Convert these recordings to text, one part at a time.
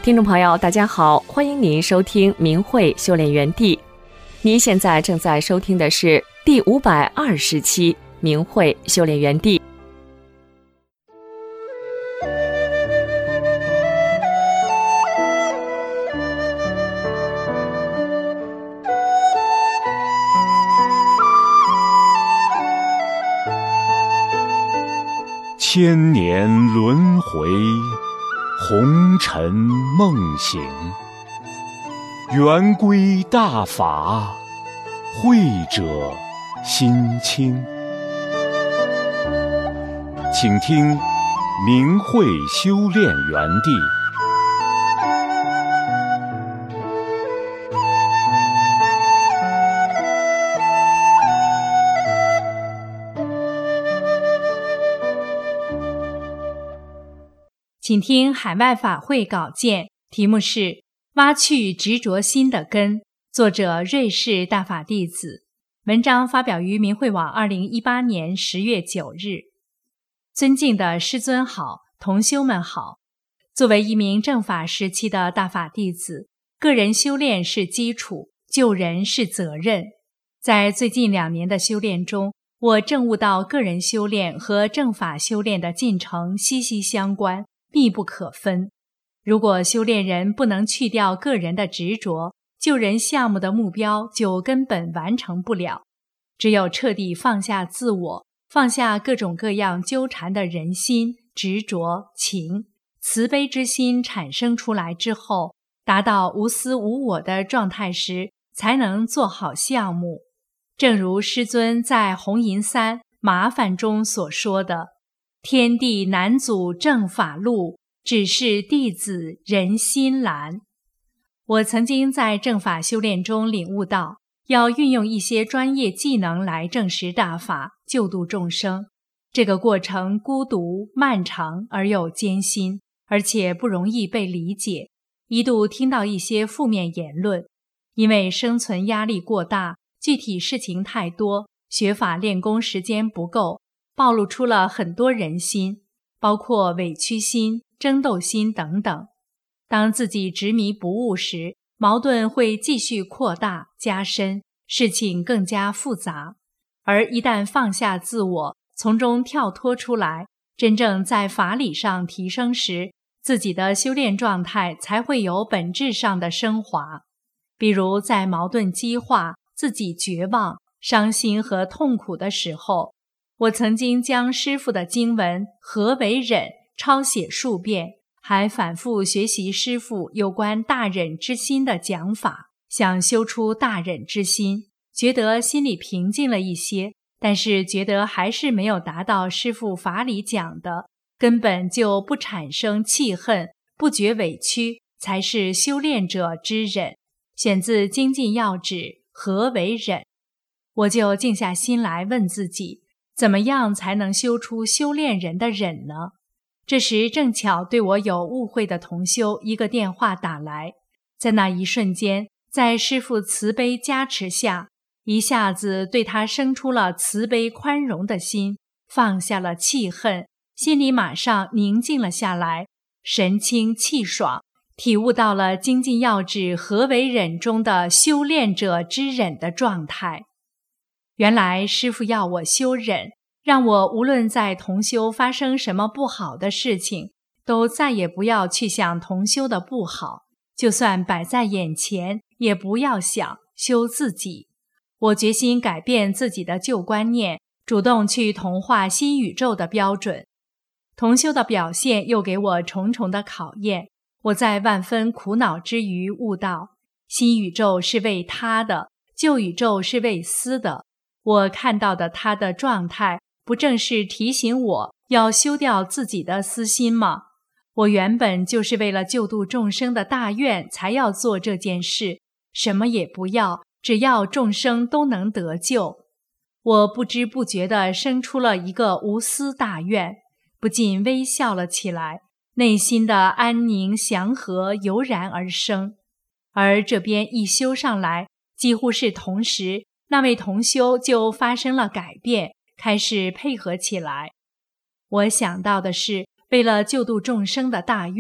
听众朋友大家好，欢迎您收听明慧修炼园地。您现在正在收听的是第520期明慧修炼园地。 千年轮回，红尘梦醒，圆规大法，慧者心清。请听明慧修炼园地。 请听海外法会稿件，题目是《挖去执着心的根》，作者瑞士大法弟子。文章发表于明慧网2018年10月9日。尊敬的师尊好，同修们好。作为一名正法时期的大法弟子，个人修炼是基础，救人是责任。在最近2年的修炼中，我证悟到个人修炼和正法修炼的进程息息相关，密不可分。如果修炼人不能去掉个人的执着，救人项目的目标就根本完成不了。只有彻底放下自我，放下各种各样纠缠的人心、执着、情，慈悲之心产生出来之后，达到无私无我的状态时，才能做好项目。正如师尊在红银3麻烦中所说的，天地难阻正法路，只是弟子人心懒。我曾经在正法修炼中领悟到，要运用一些专业技能来证实大法，救度众生。这个过程孤独、漫长而又艰辛，而且不容易被理解。一度听到一些负面言论，因为生存压力过大，具体事情太多，学法练功时间不够，暴露出了很多人心，包括委屈心、争斗心等等。当自己执迷不悟时，矛盾会继续扩大加深，事情更加复杂。而一旦放下自我，从中跳脱出来，真正在法理上提升时，自己的修炼状态才会有本质上的升华。比如在矛盾激化、自己绝望、伤心和痛苦的时候，我曾经将师父的经文何为忍抄写数遍，还反复学习师父有关大忍之心的讲法，想修出大忍之心，觉得心里平静了一些，但是觉得还是没有达到师父法理讲的，根本就不产生气恨，不觉委屈，才是修炼者之忍。选自《精进要旨》，何为忍？我就静下心来问自己，怎么样才能修出修炼人的忍呢？这时正巧对我有误会的同修一个电话打来，在那一瞬间，在师父慈悲加持下，一下子对他生出了慈悲宽容的心，放下了气恨，心里马上宁静了下来，神清气爽，体悟到了《精进要旨》何为忍中的修炼者之忍的状态。原来师父要我修忍，让我无论在同修发生什么不好的事情，都再也不要去想同修的不好，就算摆在眼前，也不要想，修自己。我决心改变自己的旧观念，主动去同化新宇宙的标准。同修的表现又给我重重的考验，我在万分苦恼之余悟到，新宇宙是为他的，旧宇宙是为私的。我看到的他的状态，不正是提醒我要修掉自己的私心吗？我原本就是为了救度众生的大愿才要做这件事，什么也不要，只要众生都能得救。我不知不觉地生出了一个无私大愿，不禁微笑了起来，内心的安宁祥和油然而生。而这边一修上来，几乎是同时，那位同修就发生了改变，开始配合起来。我想到的是，为了救度众生的大愿，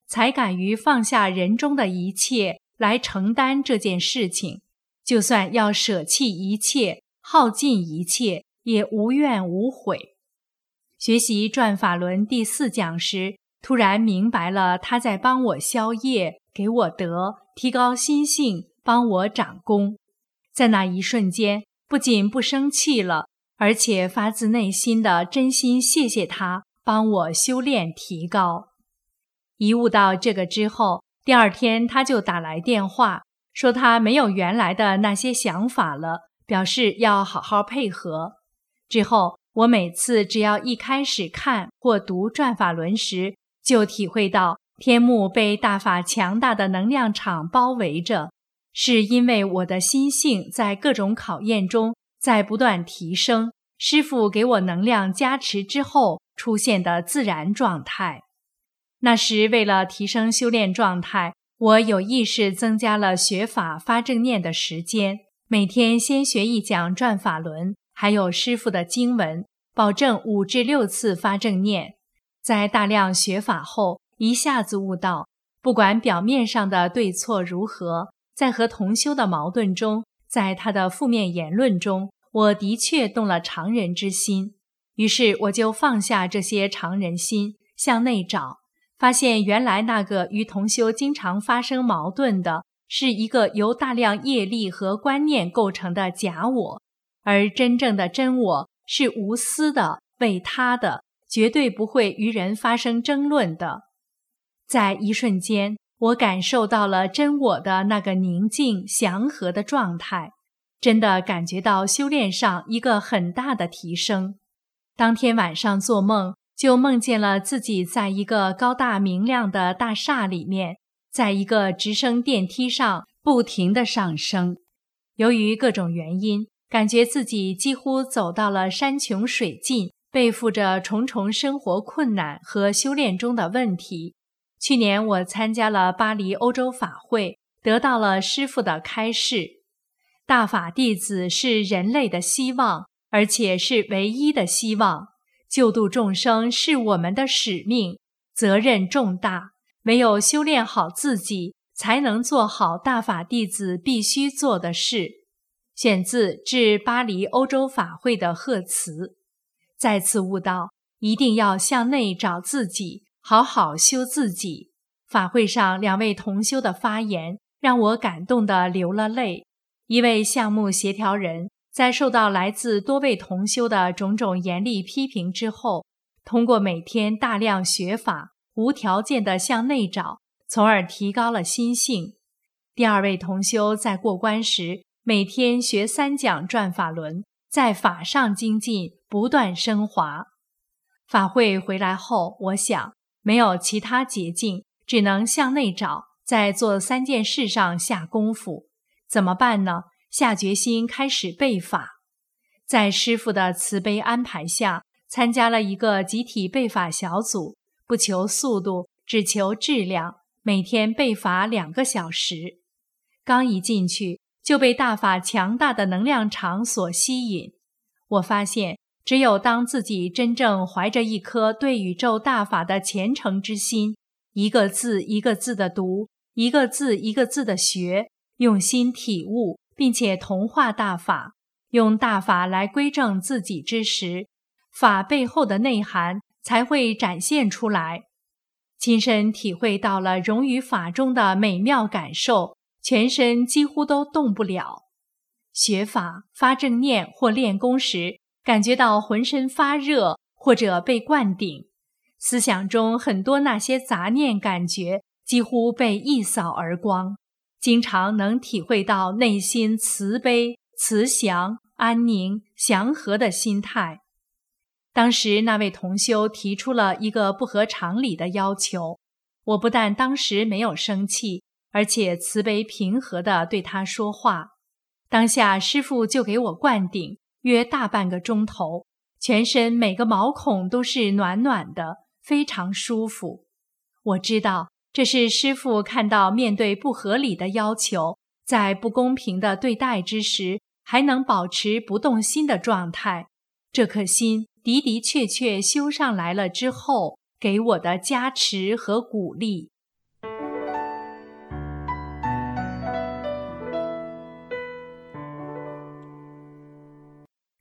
才敢于放下人中的一切来承担这件事情，就算要舍弃一切，耗尽一切，也无怨无悔。学习转法轮第4讲时，突然明白了他在帮我消业，给我德，提高心性，帮我长功。在那一瞬间，不仅不生气了，而且发自内心的真心谢谢他帮我修炼提高。一悟到这个之后，第2天他就打来电话，说他没有原来的那些想法了，表示要好好配合。之后我每次只要一开始看或读转法轮时，就体会到天幕被大法强大的能量场包围着，是因为我的心性在各种考验中在不断提升，师父给我能量加持之后出现的自然状态。那时为了提升修炼状态，我有意识增加了学法发正念的时间，每天先学一讲转法轮，还有师父的经文，保证5至6次发正念。在大量学法后，一下子悟到，不管表面上的对错如何，在和同修的矛盾中，在他的负面言论中，我的确动了常人之心。于是我就放下这些常人心，向内找，发现原来那个与同修经常发生矛盾的，是一个由大量业力和观念构成的假我，而真正的真我是无私的、为他的，绝对不会与人发生争论的。在一瞬间，我感受到了真我的那个宁静祥和的状态，真的感觉到修炼上一个很大的提升。当天晚上做梦，就梦见了自己在一个高大明亮的大厦里面，在一个直升电梯上不停地上升。由于各种原因，感觉自己几乎走到了山穷水尽，背负着重重生活困难和修炼中的问题。去年我参加了巴黎欧洲法会，得到了师父的开示。大法弟子是人类的希望，而且是唯一的希望。救度众生是我们的使命，责任重大。唯有修炼好自己，才能做好大法弟子必须做的事。选自致巴黎欧洲法会的贺词。再次悟到，一定要向内找自己，好好修自己。法会上2位同修的发言让我感动得流了泪。一位项目协调人在受到来自多位同修的种种严厉批评之后，通过每天大量学法，无条件地向内找，从而提高了心性。第2位同修在过关时，每天学3讲转法轮，在法上精进，不断升华。法会回来后，我想没有其他捷径，只能向内找，在做3件事上下功夫。怎么办呢？下决心开始背法。在师父的慈悲安排下，参加了一个集体背法小组，不求速度，只求质量，每天背法2个小时。刚一进去，就被大法强大的能量场所吸引。我发现，只有当自己真正怀着一颗对宇宙大法的虔诚之心，一个字一个字的读，一个字一个字的学，用心体悟，并且同化大法，用大法来归正自己之时，法背后的内涵才会展现出来。亲身体会到了融于法中的美妙感受，全身几乎都动不了。学法发正念或练功时，感觉到浑身发热或者被灌顶，思想中很多那些杂念感觉几乎被一扫而光，经常能体会到内心慈悲、慈祥、安宁、祥和的心态。当时那位同修提出了一个不合常理的要求，我不但当时没有生气，而且慈悲平和地对他说话。当下师父就给我灌顶，约大半个钟头，全身每个毛孔都是暖暖的，非常舒服。我知道这是师父看到面对不合理的要求，在不公平的对待之时，还能保持不动心的状态，这颗心的的确确修上来了之后，给我的加持和鼓励。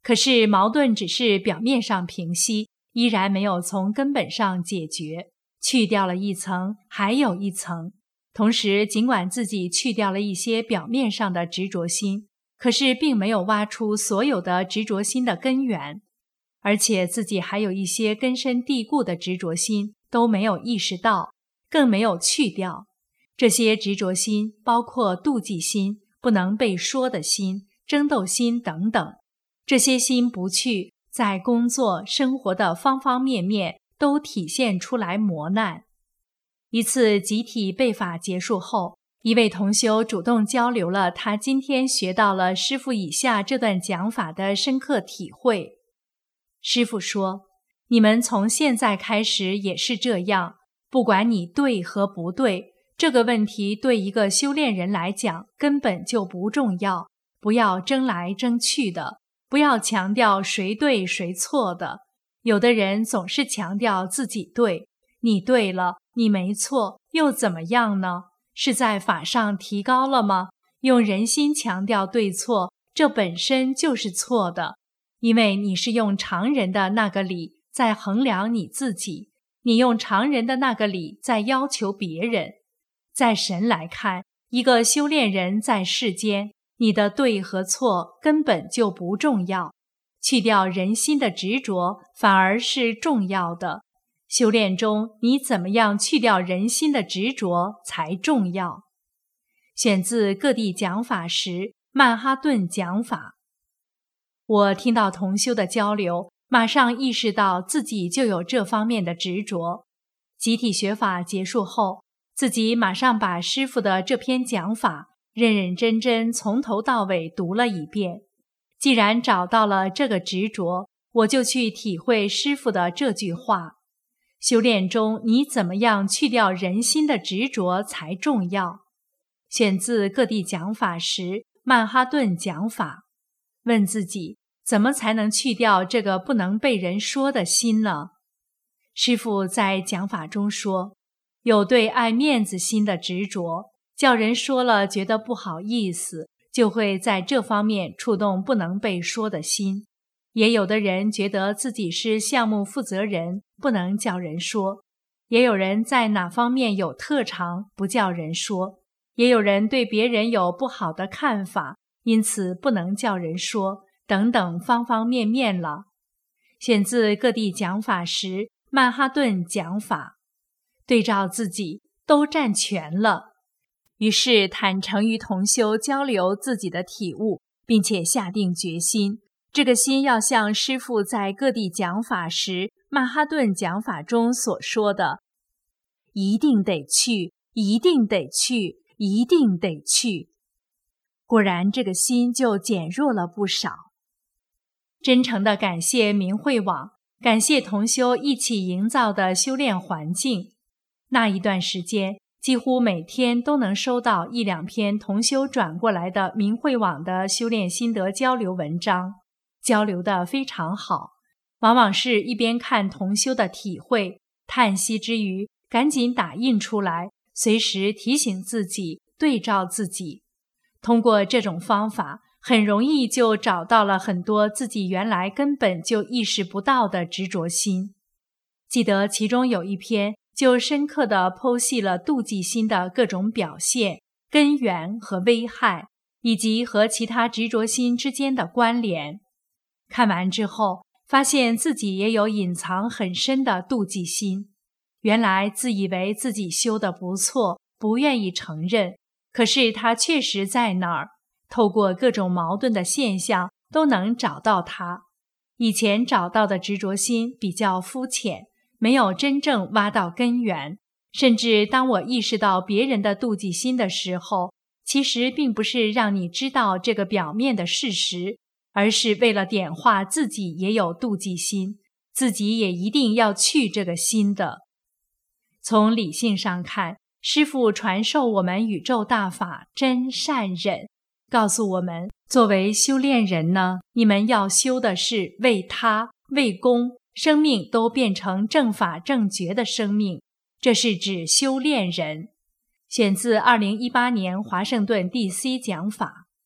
可是矛盾只是表面上平息，依然没有从根本上解决，去掉了一层，还有一层。同时，尽管自己去掉了一些表面上的执着心，可是并没有挖出所有的执着心的根源，而且自己还有一些根深蒂固的执着心都没有意识到，更没有去掉。这些执着心包括妒忌心、不能被说的心、争斗心等等，这些心不去，在工作、生活的方方面面都体现出来磨难。一次集体背法结束后，一位同修主动交流了他今天学到了师父以下这段讲法的深刻体会。师父说，你们从现在开始也是这样，不管你对和不对，这个问题对一个修炼人来讲根本就不重要，不要争来争去的，不要强调谁对谁错的。有的人总是强调自己对，你对了，你没错，又怎么样呢？是在法上提高了吗？用人心强调对错，这本身就是错的，因为你是用常人的那个理在衡量你自己，你用常人的那个理在要求别人。在神来看，一个修炼人在世间，你的对和错根本就不重要，去掉人心的执着反而是重要的。修炼中，你怎么样去掉人心的执着才重要。选自各地讲法时曼哈顿讲法。我听到同修的交流，马上意识到自己就有这方面的执着。集体学法结束后，自己马上把师父的这篇讲法认认真真从头到尾读了一遍。既然找到了这个执着，我就去体会师父的这句话。修炼中，你怎么样去掉人心的执着才重要。选自各地讲法时曼哈顿讲法。问自己，怎么才能去掉这个不能被人说的心呢？师父在讲法中说，有对爱面子心的执着，叫人说了觉得不好意思，就会在这方面触动不能被说的心。也有的人觉得自己是项目负责人，不能叫人说；也有人在哪方面有特长，不叫人说；也有人对别人有不好的看法，因此不能叫人说，等等方方面面了。选自各地讲法时曼哈顿讲法。对照自己都占全了，于是坦诚与同修交流自己的体悟，并且下定决心，这个心要像师父在各地讲法时曼哈顿讲法中所说的，一定得去，一定得去，一定得去。果然这个心就减弱了不少。真诚地感谢明慧网，感谢同修一起营造的修炼环境。那一段时间，几乎每天都能收到一两篇同修转过来的明慧网的修炼心得交流文章，交流得非常好。往往是一边看同修的体会，叹息之余，赶紧打印出来，随时提醒自己，对照自己。通过这种方法，很容易就找到了很多自己原来根本就意识不到的执着心。记得其中有一篇就深刻地剖析了妒忌心的各种表现、根源和危害，以及和其他执着心之间的关联。看完之后，发现自己也有隐藏很深的妒忌心。原来自以为自己修得不错，不愿意承认，可是它确实在那儿，透过各种矛盾的现象都能找到它。以前找到的执着心比较肤浅，没有真正挖到根源，甚至当我意识到别人的妒忌心的时候，其实并不是让你知道这个表面的事实，而是为了点化自己也有妒忌心，自己也一定要去这个心的。从理性上看，师父传授我们宇宙大法真善忍，告诉我们作为修炼人呢，你们要修的是为他、为公，生命都变成正法正觉的生命，这是指修炼人。选自2018年华盛顿 DC 讲法。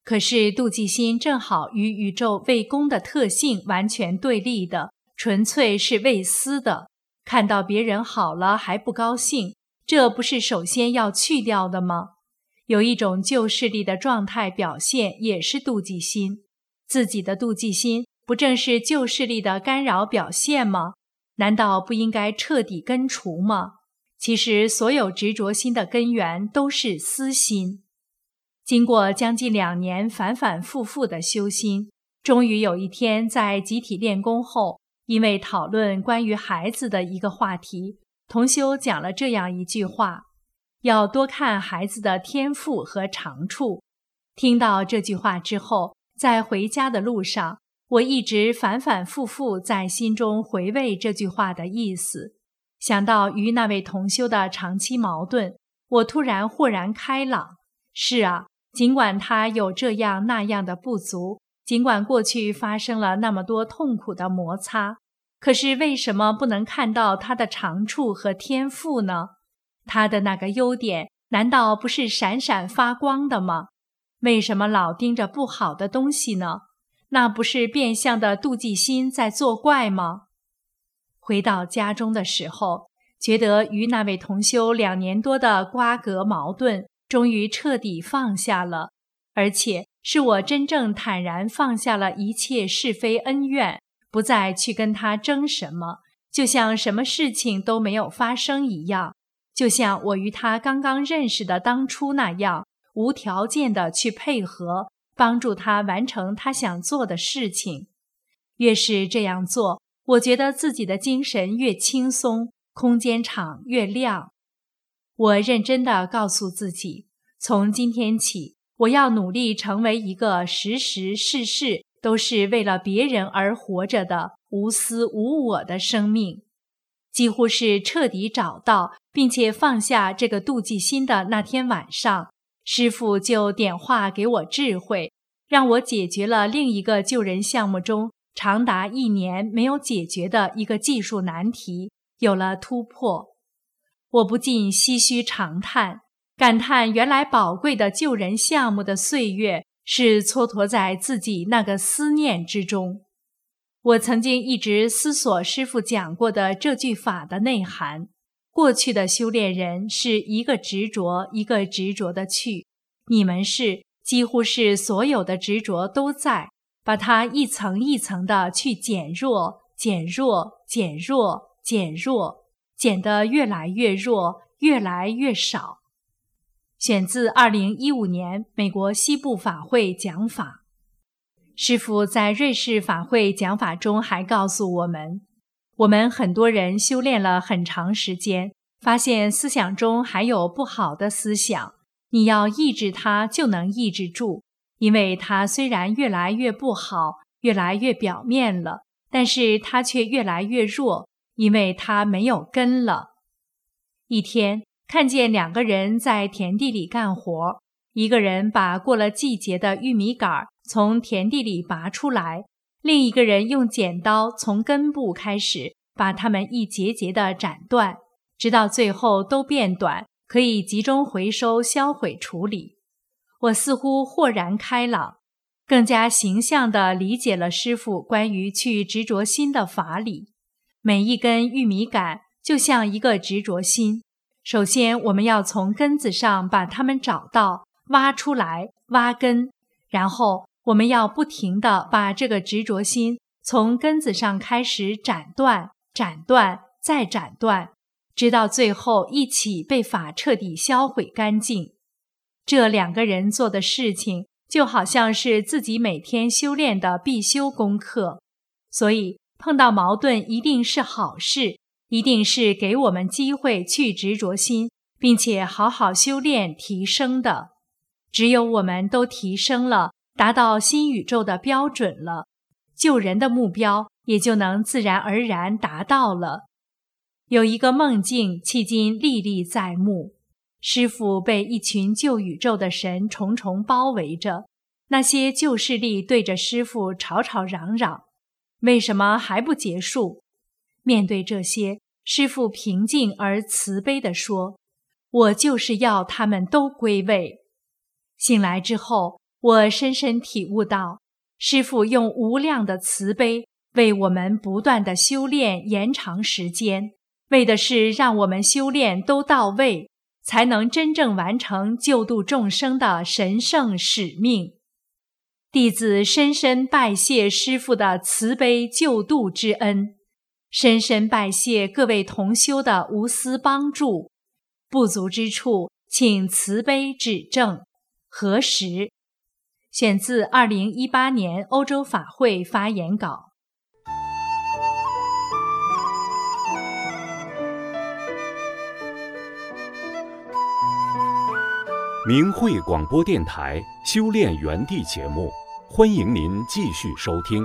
可是妒忌心正好与宇宙为公的特性完全对立的，纯粹是为私的。看到别人好了还不高兴，这不是首先要去掉的吗？有一种旧势力的状态表现也是妒忌心，自己的妒忌心不正是旧势力的干扰表现吗？难道不应该彻底根除吗？其实所有执着心的根源都是私心。经过将近2年反反复复的修心，终于有一天在集体练功后，因为讨论关于孩子的一个话题，同修讲了这样一句话：要多看孩子的天赋和长处。听到这句话之后，在回家的路上，我一直反反复复在心中回味这句话的意思。想到与那位同修的长期矛盾，我突然豁然开朗。是啊，尽管他有这样那样的不足，尽管过去发生了那么多痛苦的摩擦，可是为什么不能看到他的长处和天赋呢？他的那个优点难道不是闪闪发光的吗？为什么老盯着不好的东西呢？那不是变相的妒忌心在作怪吗？回到家中的时候，觉得与那位同修2年多的瓜葛矛盾终于彻底放下了，而且是我真正坦然放下了一切是非恩怨，不再去跟他争什么，就像什么事情都没有发生一样，就像我与他刚刚认识的当初那样，无条件的去配合，帮助他完成他想做的事情。越是这样做，我觉得自己的精神越轻松，空间场越亮。我认真地告诉自己，从今天起，我要努力成为一个时时事事都是为了别人而活着的无私无我的生命。几乎是彻底找到并且放下这个妒忌心的那天晚上，师父就点化给我智慧，让我解决了另一个救人项目中长达1年没有解决的一个技术难题，有了突破。我不禁唏嘘长叹，感叹原来宝贵的救人项目的岁月是蹉跎在自己那个思念之中。我曾经一直思索师父讲过的这句法的内涵，过去的修炼人是一个执着一个执着的去，你们是几乎是所有的执着都在，把它一层一层的去减弱减弱减弱减弱，减得越来越弱，越来越少。选自2015年美国西部法会讲法。师父在瑞士法会讲法中还告诉我们很多人修炼了很长时间，发现思想中还有不好的思想，你要抑制它就能抑制住，因为它虽然越来越不好，越来越表面了，但是它却越来越弱，因为它没有根了。一天，看见2个人在田地里干活，一个人把过了季节的玉米杆从田地里拔出来，另一个人用剪刀从根部开始把它们一节节地斩断，直到最后都变短，可以集中回收销毁处理。我似乎豁然开朗，更加形象地理解了师父关于去执着心的法理。每一根玉米杆就像一个执着心，首先我们要从根子上把它们找到，挖出来，挖根，然后我们要不停地把这个执着心从根子上开始斩断，斩断，再斩断，直到最后一起被法彻底销毁干净。这2个人做的事情就好像是自己每天修炼的必修功课，所以碰到矛盾一定是好事，一定是给我们机会去执着心，并且好好修炼提升的。只有我们都提升了，达到新宇宙的标准了，救人的目标也就能自然而然达到了。有一个梦境迄今历历在目，师父被一群救宇宙的神重重包围着，那些救势力对着师父吵吵嚷嚷，为什么还不结束？面对这些，师父平静而慈悲地说，我就是要他们都归位。醒来之后， 我深深体悟到，师父用无量的慈悲为我们不断的修炼延长时间，为的是让我们修炼都到位，才能真正完成救度众生的神圣使命。弟子深深拜谢师父的慈悲救度之恩，深深拜谢各位同修的无私帮助，不足之处请慈悲指正。何时？选自2018年欧洲法会发言稿。 明慧广播电台修炼园地节目，欢迎您继续收听。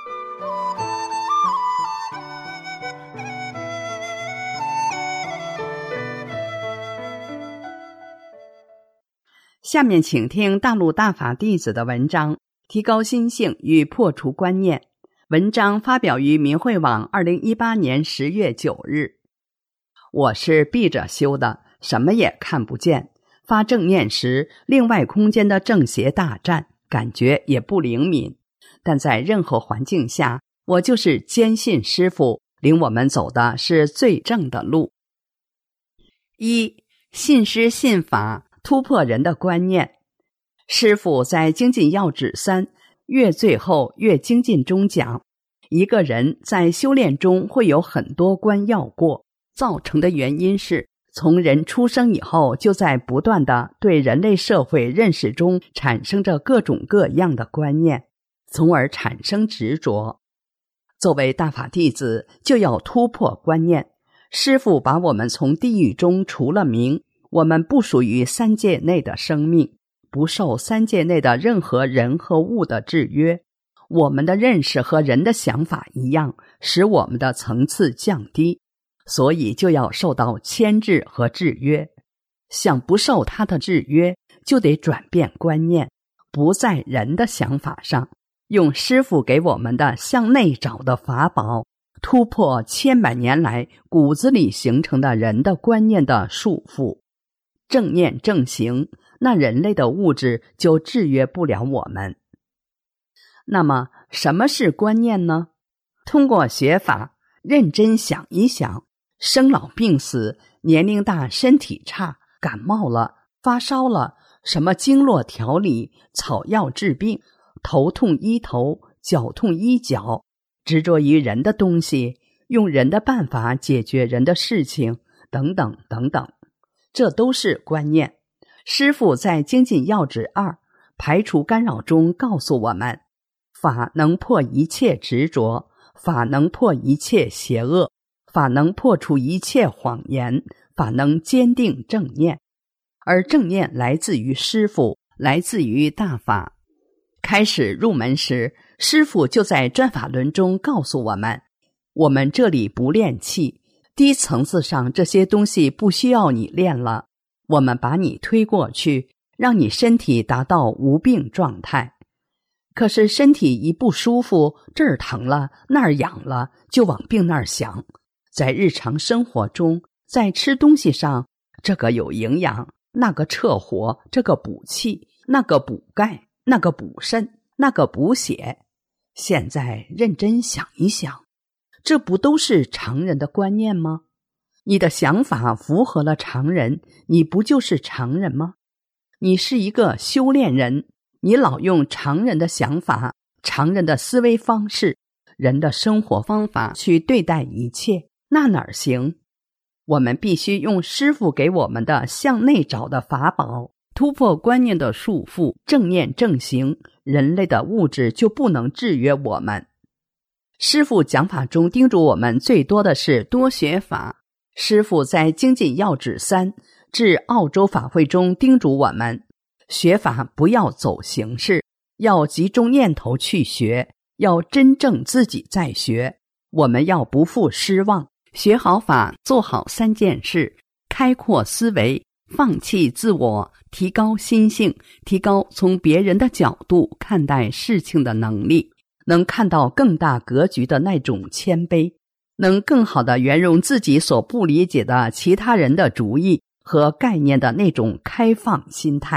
下面请听大陆大法弟子的文章，提高心性与破除观念。文章发表于明慧网2018年10月9日。我是闭着修的，什么也看不见。发正念时，另外空间的正邪大战，感觉也不灵敏。但在任何环境下，我就是坚信师父领我们走的是最正的路。一、信师信法，突破人的观念。师父在精进要旨3越最后越精进中讲，一个人在修炼中会有很多关要过，造成的原因是从人出生以后就在不断的对人类社会认识中产生着各种各样的观念，从而产生执着。作为大法弟子，就要突破观念。师父把我们从地狱中除了名，我们不属于三界内的生命，不受三界内的任何人和物的制约。我们的认识和人的想法一样，使我们的层次降低，所以就要受到牵制和制约。想不受它的制约，就得转变观念，不在人的想法上，用师父给我们的向内找的法宝，突破千百年来骨子里形成的人的观念的束缚。正念正行，那人类的物质就制约不了我们。那么什么是观念呢？通过学法认真想一想，生老病死，年龄大身体差，感冒了发烧了，什么经络调理，草药治病，头痛医头，脚痛医脚，执着于人的东西，用人的办法解决人的事情，等等等等，这都是观念。师父在精进要旨2排除干扰中告诉我们，法能破一切执着，法能破一切邪恶，法能破除一切谎言，法能坚定正念。而正念来自于师父，来自于大法。开始入门时，师父就在转法轮中告诉我们，我们这里不练气，低层次上这些东西不需要你练了，我们把你推过去，让你身体达到无病状态。可是身体一不舒服，这儿疼了那儿痒了，就往病那儿想。在日常生活中，在吃东西上，这个有营养，那个撤火，这个补气，那个补钙，那个补肾，那个补血。现在认真想一想，这不都是常人的观念吗？你的想法符合了常人，你不就是常人吗？你是一个修炼人，你老用常人的想法，常人的思维方式，人的生活方法去对待一切，那哪儿行？我们必须用师父给我们的向内找的法宝，突破观念的束缚，正念正行，人类的物质就不能制约我们。师父讲法中叮嘱我们最多的是多学法。师父在精进要旨3至澳洲法会中叮嘱我们，学法不要走形式，要集中念头去学，要真正自己在学。我们要不负失望，学好法，做好3件事：开阔思维，放弃自我，提高心性，提高从别人的角度看待事情的能力，能看到更大格局的那种谦卑，能更好地圆融自己所不理解的其他人的主意和概念的那种开放心态。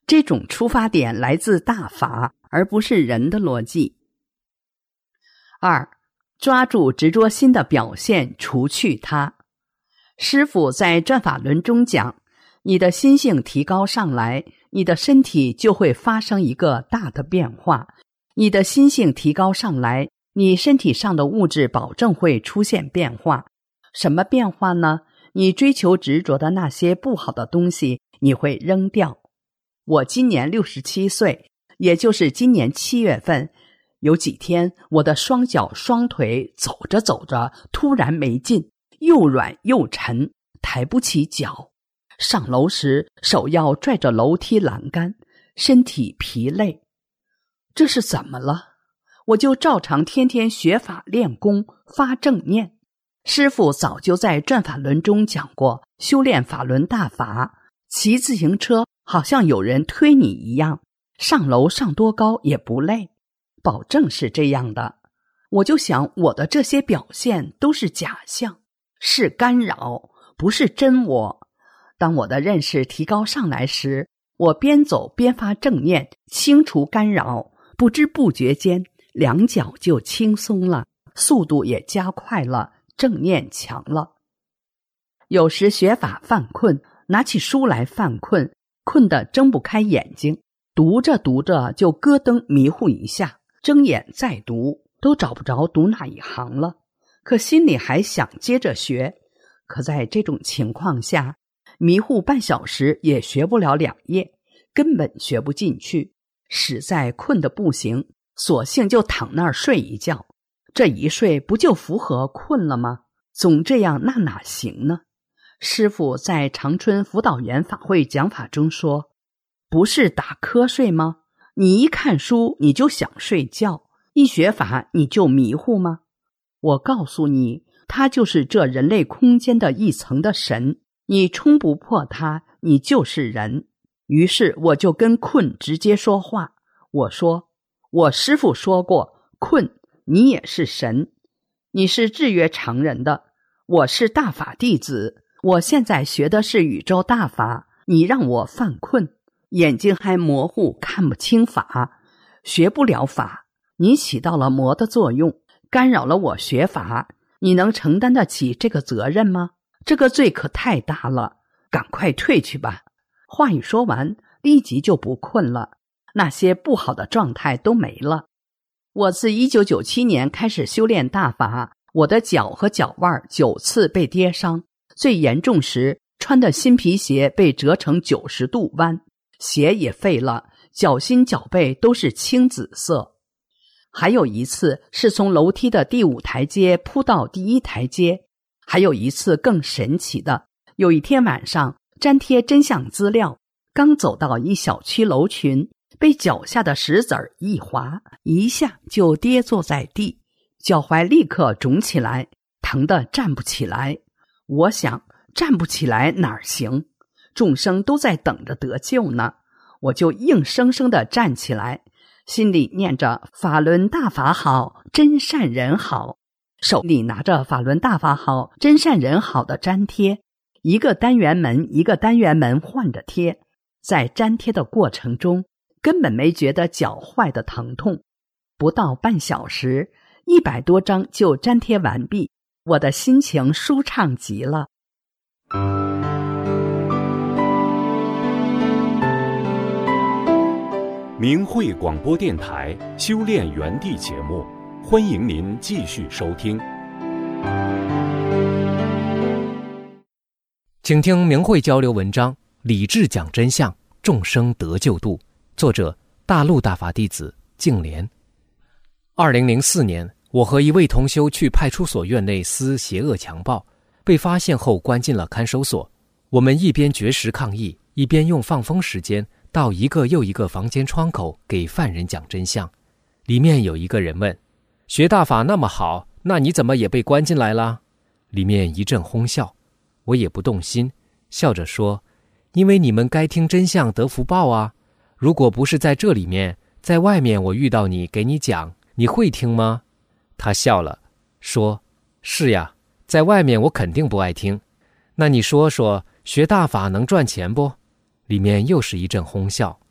这种出发点来自大法，而不是人的逻辑。2. 抓住执着心的表现，除去它。师父在转法轮中讲，你的心性提高上来，你的身体就会发生一个大的变化。你的心性提高上来，你身体上的物质保证会出现变化。什么变化呢？你追求执着的那些不好的东西，你会扔掉。我今年67岁，也就是今年7月份，有几天我的双脚双腿走着走着突然没劲，又软又沉，抬不起脚。上楼时手要拽着楼梯栏杆，身体疲累。这是怎么了？我就照常天天学法练功，发正念。师父早就在转法轮中讲过，修炼法轮大法，骑自行车好像有人推你一样，上楼上多高也不累，保证是这样的。我就想，我的这些表现都是假象，是干扰，不是真我。当我的认识提高上来时，我边走边发正念，清除干扰，不知不觉间两脚就轻松了，速度也加快了，正念强了。有时学法犯困，拿起书来犯困，困得睁不开眼睛，读着读着就咯噔迷糊一下，睁眼再读，都找不着读哪一行了。可心里还想接着学，可在这种情况下，迷糊半小时也学不了2页，根本学不进去，实在困得不行，索性就躺那儿睡一觉。这一睡不就符合困了吗？总这样那哪行呢？师父在长春辅导员法会讲法中说，不是打瞌睡吗？你一看书你就想睡觉，一学法你就迷糊吗？我告诉你，它就是这人类空间的一层的神，你冲不破它，你就是人。于是我就跟困直接说话，我说，我师父说过，困，你也是神，你是制约常人的，我是大法弟子，我现在学的是宇宙大法，你让我犯困，眼睛还模糊，看不清法，学不了法，你起到了魔的作用，干扰了我学法，你能承担得起这个责任吗？这个罪可太大了，赶快退去吧。话一说完，立即就不困了，那些不好的状态都没了。我自1997年开始修炼大法，我的脚和脚腕9次被跌伤，最严重时穿的新皮鞋被折成90度弯，鞋也废了，脚心脚背都是青紫色。还有一次是从楼梯的第5台阶扑到第1台阶。还有一次更神奇的，有一天晚上粘贴真相资料，刚走到一小区楼群，被脚下的石子儿一滑，一下就跌坐在地，脚踝立刻肿起来，疼得站不起来。我想站不起来哪儿行，众生都在等着得救呢，我就硬生生地站起来，心里念着法轮大法好，真善人好，手里拿着法轮大法好，真善人好的粘贴，一个单元门一个单元门换着贴。在粘贴的过程中，根本没觉得脚坏的疼痛，不到半小时，100多张就粘贴完毕，我的心情舒畅极了。 明慧广播电台修炼原地节目，欢迎您继续收听。 请听明慧交流文章，理智讲真相，众生得救度，作者大陆大法弟子净莲。2004年，我和一位同修去派出所院内撕邪恶强暴，被发现后关进了看守所。我们一边绝食抗议，一边用放风时间到一个又一个房间窗口给犯人讲真相。里面有一个人问，学大法那么好，那你怎么也被关进来了？里面一阵哄笑，我也不动心，笑着说，因为你们该听真相得福报啊，如果不是在这里面，在外面我遇到你给你讲，你会听吗？他笑了，说，是呀，在外面我肯定不爱听。那你说说，学大法能赚钱不？里面又是一阵哄笑，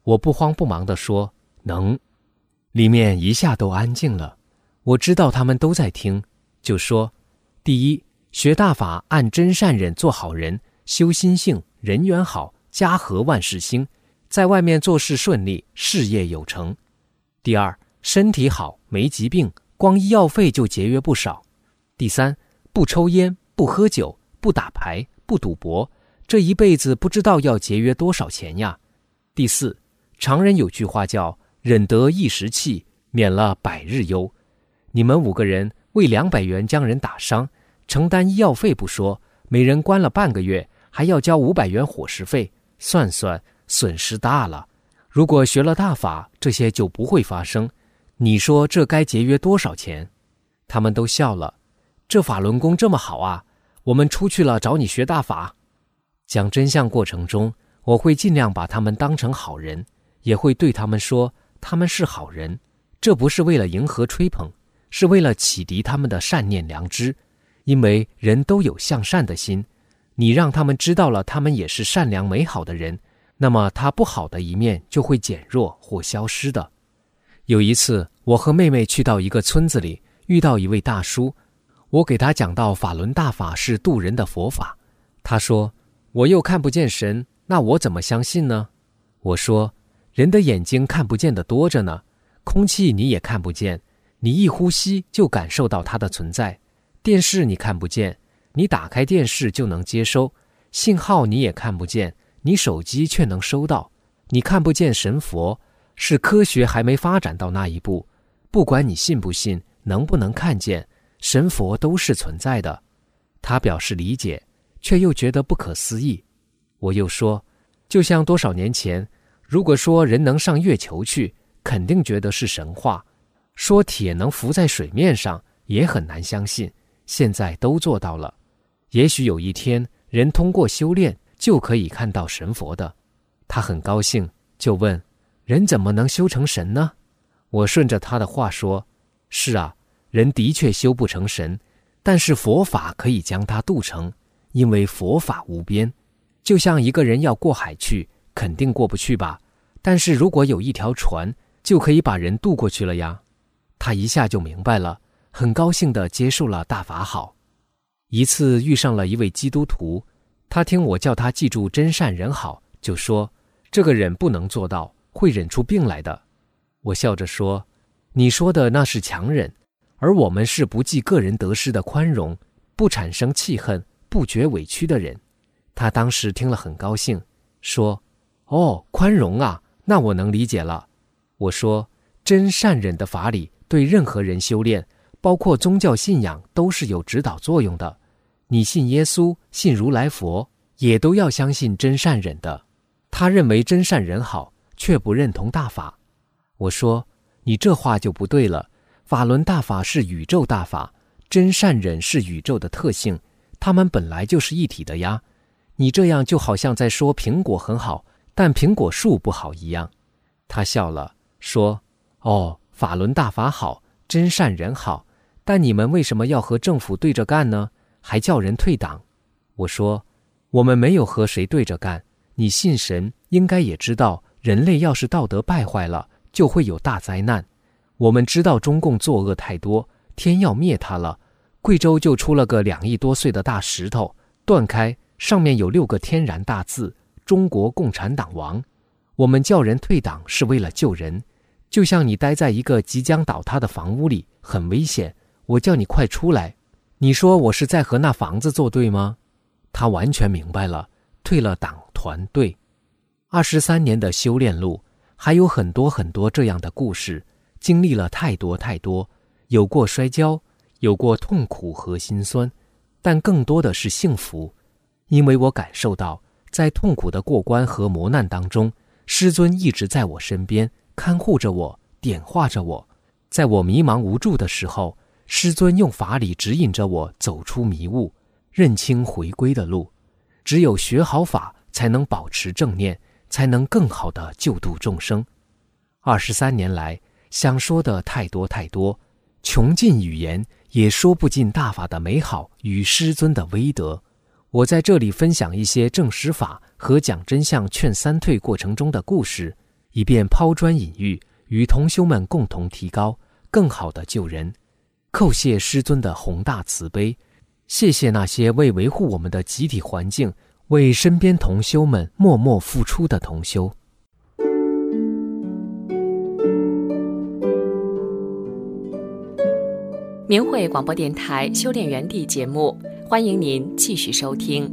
我不慌不忙地说：“能。”里面一下都安静了。我知道他们都在听，就说：第一，学大法按真善忍做好人，修心性，人缘好，家和万事兴，在外面做事顺利，事业有成。第二，身体好，没疾病，光医药费就节约不少。第三，不抽烟，不喝酒，不打牌，不赌博，这一辈子不知道要节约多少钱呀。第四，常人有句话叫忍得一时气，免了百日忧。你们5个人为200元将人打伤，承担医药费不说，每人关了半个月，还要交500元伙食费，算算损失大了。如果学了大法，这些就不会发生。你说这该节约多少钱？他们都笑了。这法轮功这么好啊，我们出去了找你学大法。讲真相过程中，我会尽量把他们当成好人，也会对他们说他们是好人。这不是为了迎合吹捧，是为了启迪他们的善念良知。因为人都有向善的心，你让他们知道了他们也是善良美好的人，那么他不好的一面就会减弱或消失的。有一次，我和妹妹去到一个村子里，遇到一位大叔，我给他讲到法轮大法是渡人的佛法。他说：我又看不见神，那我怎么相信呢？我说：人的眼睛看不见的多着呢，空气你也看不见，你一呼吸就感受到它的存在。电视你看不见，你打开电视就能接收，信号你也看不见，你手机却能收到。你看不见神佛，是科学还没发展到那一步。不管你信不信，能不能看见，神佛都是存在的。他表示理解，却又觉得不可思议。我又说，就像多少年前，如果说人能上月球去，肯定觉得是神话；说铁能浮在水面上，也很难相信。现在都做到了，也许有一天，人通过修炼就可以看到神佛的。他很高兴，就问：人怎么能修成神呢？我顺着他的话说：是啊，人的确修不成神，但是佛法可以将他渡成，因为佛法无边。就像一个人要过海去，肯定过不去吧，但是如果有一条船，就可以把人渡过去了呀。他一下就明白了，很高兴地接受了大法好。一次遇上了一位基督徒，他听我叫他记住真善人好，就说：这个忍不能做到，会忍出病来的。我笑着说：你说的那是强忍，而我们是不计个人得失的宽容，不产生气恨，不觉委屈的人。他当时听了很高兴，说：哦，宽容啊，那我能理解了。我说：真善忍的法理对任何人修炼，包括宗教信仰，都是有指导作用的。你信耶稣，信如来佛，也都要相信真善忍的。他认为真善忍好，却不认同大法。我说：你这话就不对了，法轮大法是宇宙大法，真善忍是宇宙的特性，它们本来就是一体的呀。你这样就好像在说苹果很好，但苹果树不好一样。他笑了，说：哦，法轮大法好，真善忍好，但你们为什么要和政府对着干呢？还叫人退党。我说：我们没有和谁对着干，你信神，应该也知道，人类要是道德败坏了，就会有大灾难。我们知道中共作恶太多，天要灭它了。贵州就出了个2亿多岁的大石头，断开，上面有6个天然大字：中国共产党亡。我们叫人退党是为了救人，就像你待在一个即将倒塌的房屋里，很危险，我叫你快出来，你说我是在和那房子作对吗？他完全明白了，退了党团队。23年的修炼路，还有很多很多这样的故事，经历了太多太多，有过摔跤，有过痛苦和心酸，但更多的是幸福。因为我感受到，在痛苦的过关和磨难当中，师尊一直在我身边，看护着我，点化着我。在我迷茫无助的时候，师尊用法理指引着我走出迷雾，认清回归的路。只有学好法，才能保持正念，才能更好地救度众生。23年来，想说的太多太多，穷尽语言也说不尽大法的美好与师尊的威德。我在这里分享一些证实法和讲真相劝三退过程中的故事， 以便抛砖引玉，与同修们共同提高，更好地救人。叩谢师尊的宏大慈悲，谢谢那些为维护我们的集体环境，为身边同修们默默付出的同修。 明慧广播电台修炼园地节目，欢迎您继续收听。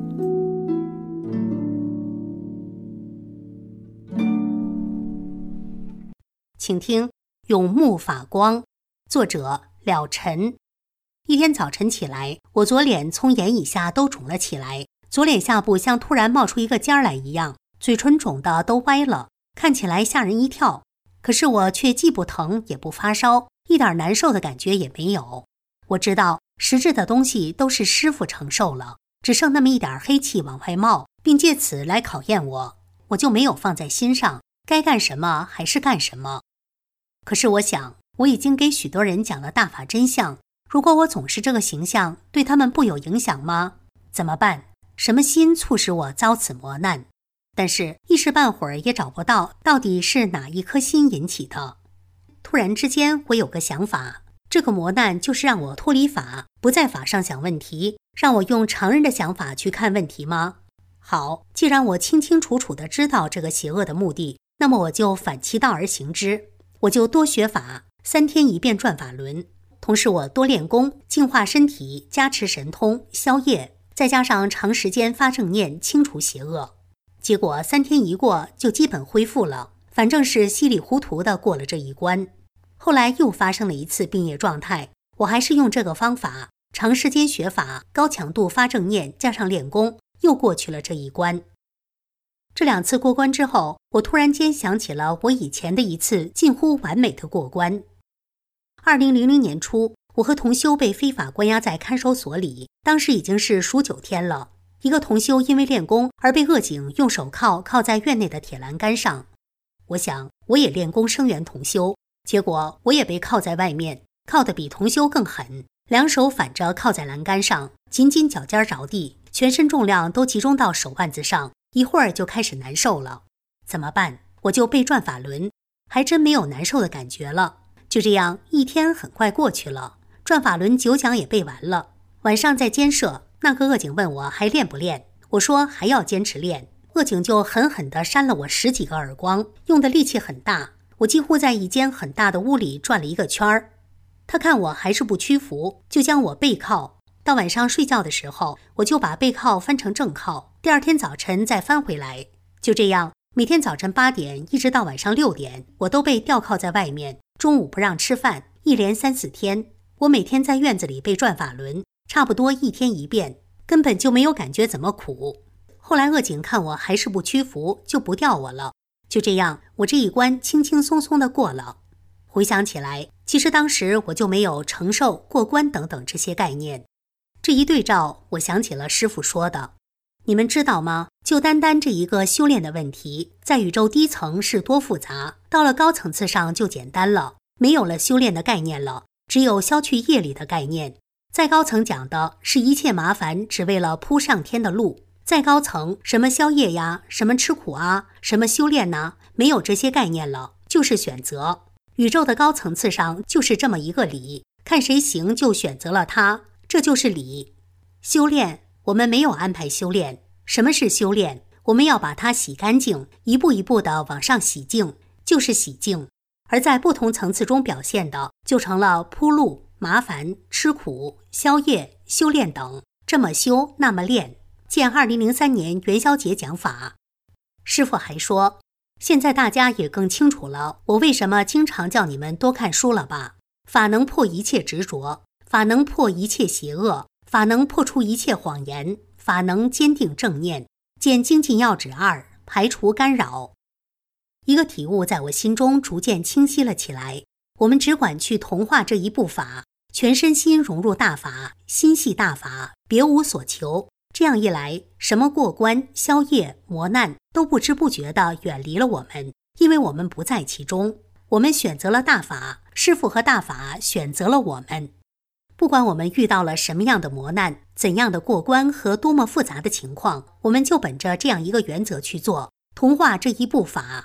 请听《永沐法光》，作者了尘。一天早晨起来，我左脸从眼以下都肿了起来，左脸下部像突然冒出一个尖来一样，嘴唇肿的都歪了，看起来吓人一跳。可是我却既不疼也不发烧，一点难受的感觉也没有。我知道实质的东西都是师父承受了，只剩那么一点黑气往外冒，并借此来考验我，我就没有放在心上，该干什么还是干什么。可是我想，我已经给许多人讲了大法真相，如果我总是这个形象，对他们不有影响吗？怎么办？什么心促使我遭此磨难？但是一时半会儿也找不到到底是哪一颗心引起的。突然之间我有个想法，这个磨难就是让我脱离法，不在法上想问题，让我用常人的想法去看问题吗？好，既然我清清楚楚地知道这个邪恶的目的，那么我就反其道而行之，我就多学法，3天一遍转法轮，同时我多练功，净化身体，加持神通，消业，再加上长时间发正念，清除邪恶。结果3天一过就基本恢复了，反正是稀里糊涂地过了这一关。后来又发生了一次病业状态，我还是用这个方法，长时间学法，高强度发正念，加上练功，又过去了这一关。这2次过关之后，我突然间想起了我以前的一次近乎完美的过关。2000年初，我和同修被非法关押在看守所里，当时已经是数9天了。一个同修因为练功而被恶警用手铐铐在院内的铁栏杆上。我想我也练功声援同修，结果我也被铐在外面，铐得比同修更狠，2手反着铐在栏杆上，紧紧脚尖着地，全身重量都集中到手腕子上，一会儿就开始难受了。怎么办？我就背转法轮，还真没有难受的感觉了。就这样1天很快过去了，转法轮9讲也背完了。晚上在监舍，那个恶警问我还练不练，我说还要坚持练。恶警就狠狠地扇了我10几个耳光，用的力气很大，我几乎在一间很大的屋里转了1个圈儿。他看我还是不屈服，就将我背铐。到晚上睡觉的时候，我就把背铐翻成正铐，第2天早晨再翻回来。就这样，每天早晨8点一直到晚上6点，我都被吊铐在外面，中午不让吃饭，一连3、4天。我每天在院子里背转法轮，差不多1天1遍，根本就没有感觉怎么苦。后来恶警看我还是不屈服，就不吊我了。就这样，我这一关轻轻松松地过了。回想起来，其实当时我就没有承受、过关等等这些概念。这一对照，我想起了师父说的，你们知道吗？就单单这一个修炼的问题，在宇宙低层是多复杂，到了高层次上就简单了，没有了修炼的概念了，只有消去业力的概念。再高层讲的是一切麻烦只为了铺上天的路，再高层什么消业呀，什么吃苦啊，什么修炼呐，没有这些概念了，就是选择。宇宙的高层次上就是这么一个理，看谁行就选择了它，这就是理。修炼，我们没有安排修炼。什么是修炼？我们要把它洗干净，一步一步地往上洗净，就是洗净。而在不同层次中表现的，就成了铺路、麻烦、吃苦、消业、修炼等，这么修那么练。见2003年元宵节讲法。师父还说，现在大家也更清楚了，我为什么经常叫你们多看书了吧？法能破一切执着，法能破一切邪恶，法能破除一切谎言，法能坚定正念。见精进要旨2，排除干扰。一个体悟在我心中逐渐清晰了起来。我们只管去同化这一部法，全身心融入大法，心系大法，别无所求。这样一来，什么过关、消业、磨难都不知不觉地远离了我们，因为我们不在其中。我们选择了大法，师父和大法选择了我们。不管我们遇到了什么样的磨难，怎样的过关和多么复杂的情况，我们就本着这样一个原则去做，同化这一部法。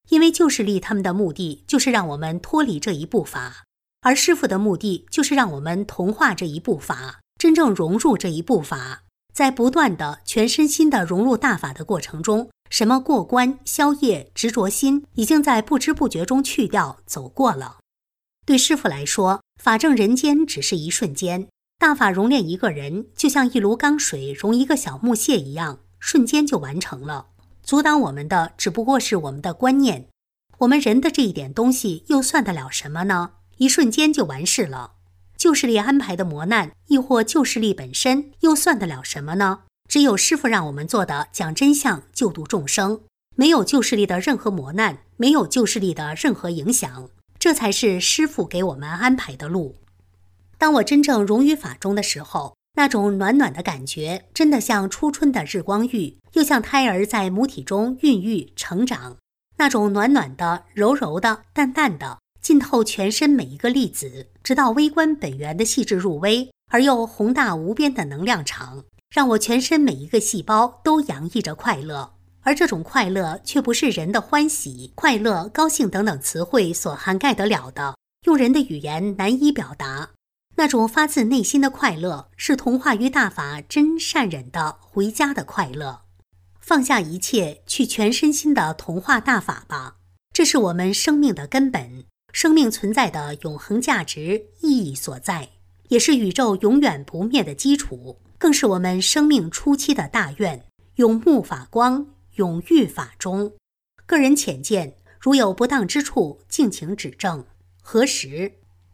因为旧势力他们的目的就是让我们脱离这一步伐，而师父的目的就是让我们同化这一步伐，真正融入这一步伐。在不断的全身心的融入大法的过程中，什么过关、消业、执着心，已经在不知不觉中去掉、走过了。对师父来说，法正人间只是一瞬间，大法熔炼一个人，就像一炉钢水熔一个小木屑一样，瞬间就完成了。阻挡我们的只不过是我们的观念，我们人的这一点东西又算得了什么呢？一瞬间就完事了。旧势力安排的磨难，亦或旧势力本身，又算得了什么呢？只有师父让我们做的讲真相、救度众生，没有旧势力的任何磨难，没有旧势力的任何影响，这才是师父给我们安排的路。当我真正融于法中的时候，那种暖暖的感觉，真的像初春的日光浴，又像胎儿在母体中孕育成长。那种暖暖的、柔柔的、淡淡的，浸透全身每一个粒子，直到微观本源的细致入微，而又宏大无边的能量场，让我全身每一个细胞都洋溢着快乐。而这种快乐却不是人的欢喜、快乐、高兴等等词汇所涵盖得了的，用人的语言难以表达。那种发自内心的快乐，是同化于大法真善忍的回家的快乐。放下一切，去全身心的同化大法吧，这是我们生命的根本，生命存在的永恒价值意义所在，也是宇宙永远不灭的基础，更是我们生命初期的大愿。永沐法光，永浴法中。个人浅见，如有不当之处，敬请指正。何时？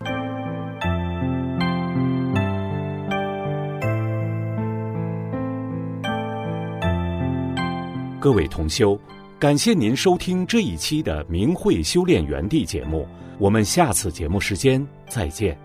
各位同修，感谢您收听这一期的明慧修炼园地节目，我们下次节目时间再见。